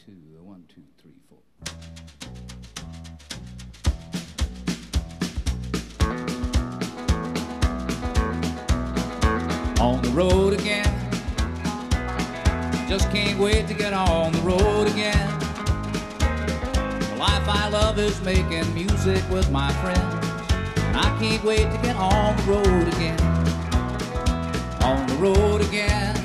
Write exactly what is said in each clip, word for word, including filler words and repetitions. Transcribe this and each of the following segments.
two, one, two, three, four. On the road again, just can't wait to get on the road again. The life I love is making music with my friends, and I can't wait to get on the road again. On the road again,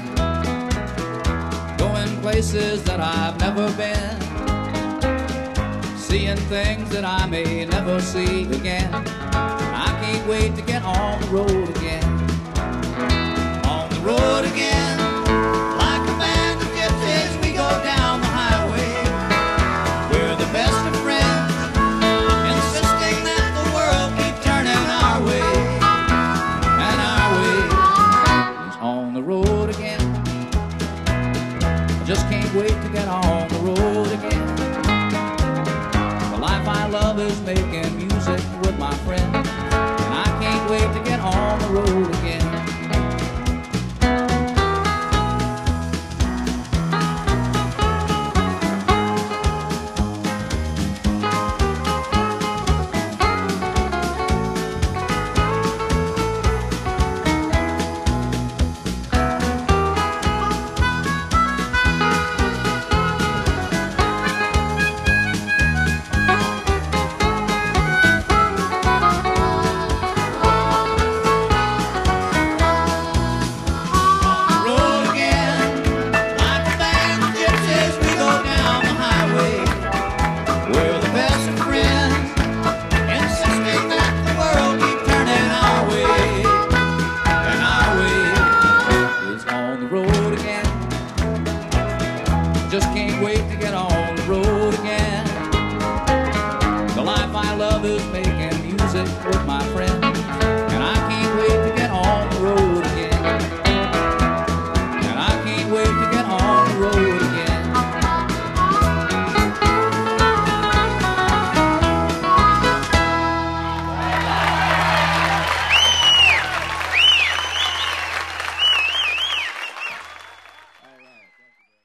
going places that I've never been, seeing things that I may never see again. I can't wait to get on the road again. On the road again, like a band of gypsies, we go down the highway. We're the best of friends, insisting that the world keep turning our way. And our way is on the road again. I just can't wait to get on the road again. The life I love is making music with my friends, and I can't wait to get on the road again. Just can't wait to get on the road again. The life I love is making music with my friends.